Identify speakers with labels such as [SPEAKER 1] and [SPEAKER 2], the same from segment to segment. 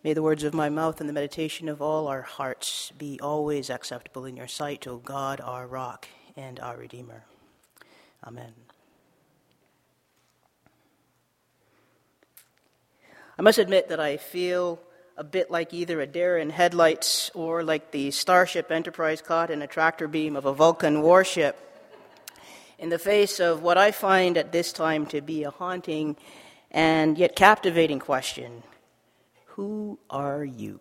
[SPEAKER 1] May the words of my mouth and the meditation of all our hearts be always acceptable in your sight, O God, our rock and our Redeemer. Amen. I must admit that I feel a bit like either a deer in headlights or like the Starship Enterprise caught in a tractor beam of a Vulcan warship in the face of what I find at this time to be a haunting and yet captivating question. Who are you?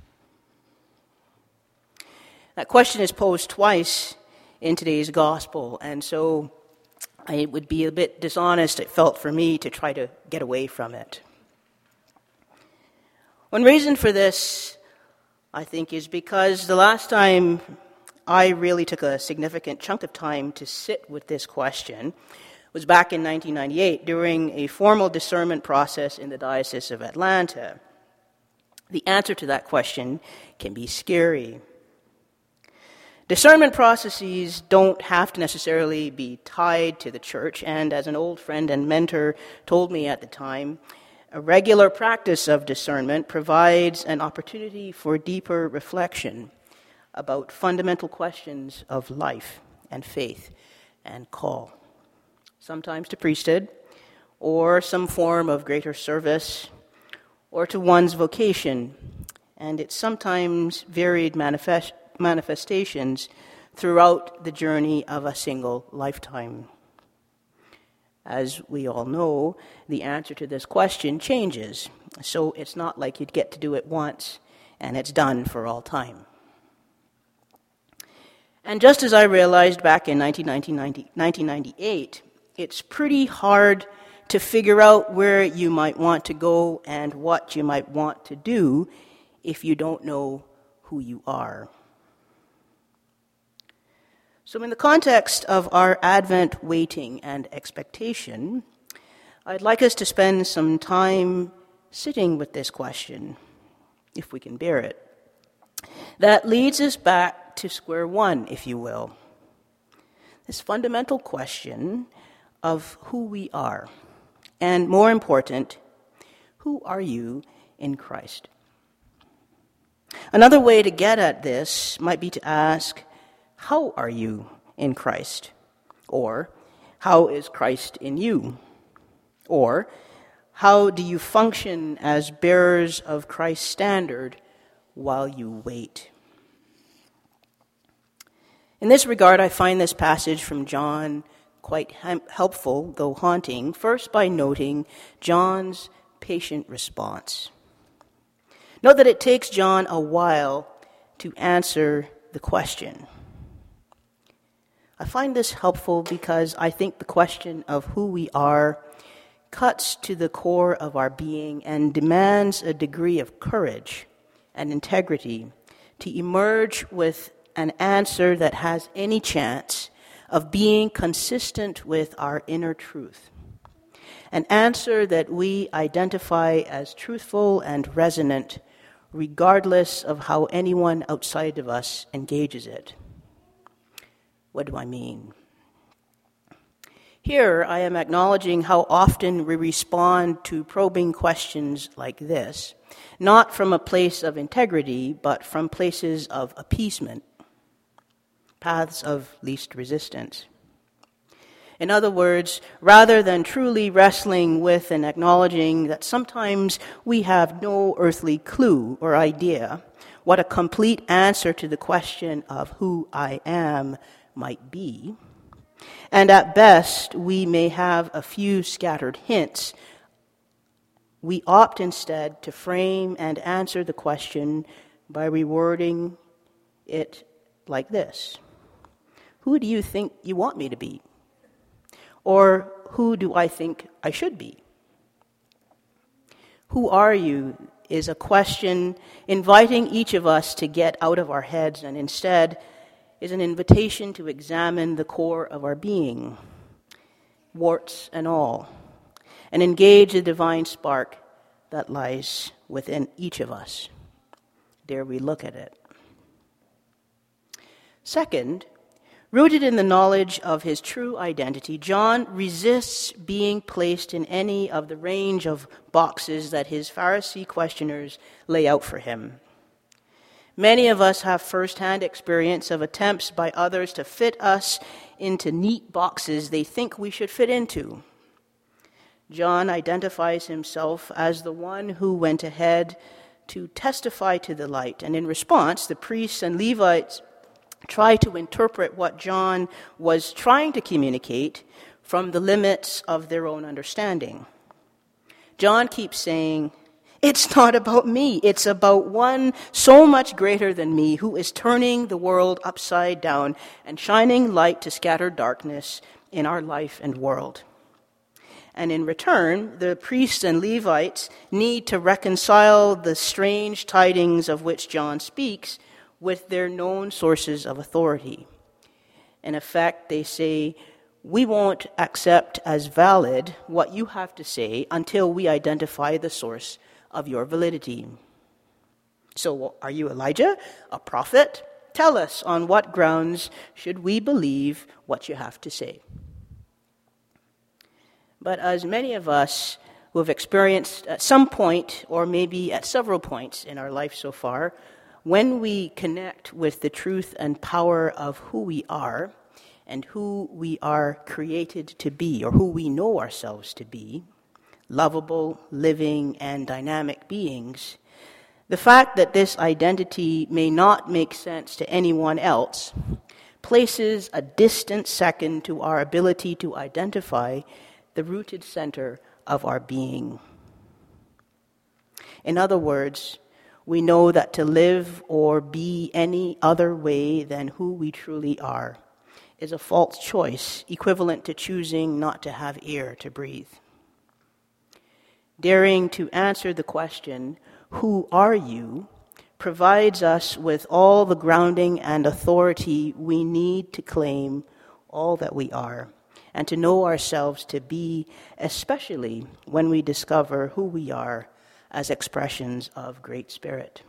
[SPEAKER 1] That question is posed twice in today's gospel, and so it would be a bit dishonest, it felt for me, to try to get away from it. One reason for this, I think, is because the last time I really took a significant chunk of time to sit with this question was back in 1998 during a formal discernment process in the Diocese of Atlanta. The answer to that question can be scary. Discernment processes don't have to necessarily be tied to the church, and as an old friend and mentor told me at the time, a regular practice of discernment provides an opportunity for deeper reflection about fundamental questions of life and faith and call, sometimes to priesthood or some form of greater service or to one's vocation, and its sometimes varied manifestations throughout the journey of a single lifetime. As we all know, the answer to this question changes, so it's not like you'd get to do it once and it's done for all time. And just as I realized back in 1998, it's pretty hard to figure out where you might want to go and what you might want to do if you don't know who you are. So in the context of our Advent waiting and expectation, I'd like us to spend some time sitting with this question, if we can bear it. That leads us back to square one, if you will. This fundamental question of who we are. And more important, who are you in Christ? Another way to get at this might be to ask, how are you in Christ? Or, how is Christ in you? Or, how do you function as bearers of Christ's standard while you wait? In this regard, I find this passage from John quite helpful, though haunting, first by noting John's patient response. Note that it takes John a while to answer the question. I find this helpful because I think the question of who we are cuts to the core of our being and demands a degree of courage and integrity to emerge with an answer that has any chance of being consistent with our inner truth. An answer that we identify as truthful and resonant, regardless of how anyone outside of us engages it. What do I mean? Here I am acknowledging how often we respond to probing questions like this, not from a place of integrity, but from places of appeasement, paths of least resistance. In other words, rather than truly wrestling with and acknowledging that sometimes we have no earthly clue or idea what a complete answer to the question of who I am might be, and at best we may have a few scattered hints, we opt instead to frame and answer the question by rewording it like this. Who do you think you want me to be? Or who do I think I should be? Who are you is a question inviting each of us to get out of our heads and instead is an invitation to examine the core of our being, warts and all, and engage the divine spark that lies within each of us. Dare we look at it? Second, Rooted in the knowledge of his true identity, John resists being placed in any of the range of boxes that his Pharisee questioners lay out for him. Many of us have first-hand experience of attempts by others to fit us into neat boxes they think we should fit into. John identifies himself as the one who went ahead to testify to the light, and in response, the priests and Levites try to interpret what John was trying to communicate from the limits of their own understanding. John keeps saying, "It's not about me. It's about one so much greater than me who is turning the world upside down and shining light to scatter darkness in our life and world." And in return, the priests and Levites need to reconcile the strange tidings of which John speaks with their known sources of authority. In effect, they say, "We won't accept as valid what you have to say until we identify the source of your validity." So, are you Elijah, a prophet? Tell us, on what grounds should we believe what you have to say? But as many of us who have experienced at some point, or maybe at several points in our life so far, when we connect with the truth and power of who we are and who we are created to be, or who we know ourselves to be, lovable, living, and dynamic beings, the fact that this identity may not make sense to anyone else places a distant second to our ability to identify the rooted center of our being. In other words, we know that to live or be any other way than who we truly are is a false choice, equivalent to choosing not to have air to breathe. Daring to answer the question, "Who are you?" provides us with all the grounding and authority we need to claim all that we are, and to know ourselves to be, especially when we discover who we are as expressions of Great Spirit.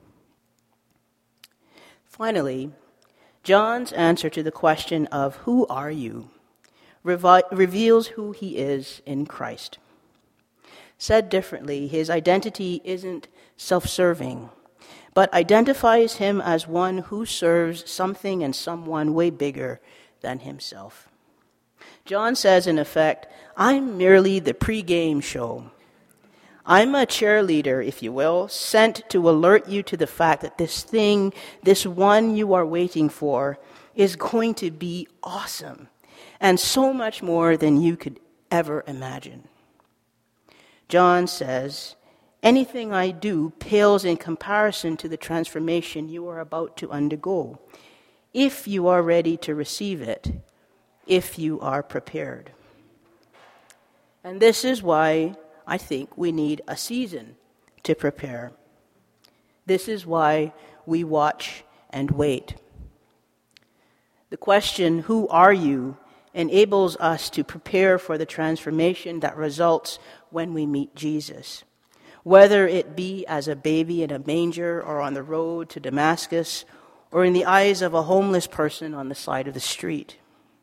[SPEAKER 1] Finally, John's answer to the question of "Who are you?" reveals who he is in Christ. Said differently, his identity isn't self-serving, but identifies him as one who serves something and someone way bigger than himself. John says, in effect, "I'm merely the pre-game show. I'm a cheerleader, if you will, sent to alert you to the fact that this thing, this one you are waiting for, is going to be awesome, and so much more than you could ever imagine." John says, "Anything I do pales in comparison to the transformation you are about to undergo, if you are ready to receive it, if you are prepared." And this is why I think we need a season to prepare. This is why we watch and wait. The question, "Who are you?" enables us to prepare for the transformation that results when we meet Jesus, whether it be as a baby in a manger or on the road to Damascus or in the eyes of a homeless person on the side of the street.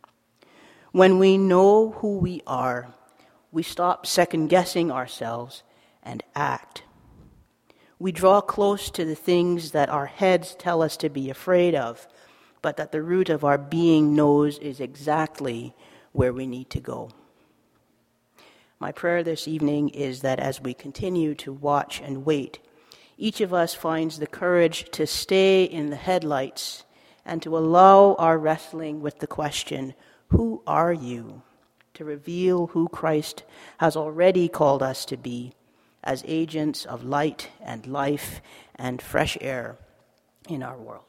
[SPEAKER 1] When we know who we are, we stop second-guessing ourselves and act. We draw close to the things that our heads tell us to be afraid of, but that the root of our being knows is exactly where we need to go. My prayer this evening is that as we continue to watch and wait, each of us finds the courage to stay in the headlights and to allow our wrestling with the question, "Who are you?" to reveal who Christ has already called us to be as agents of light and life and fresh air in our world.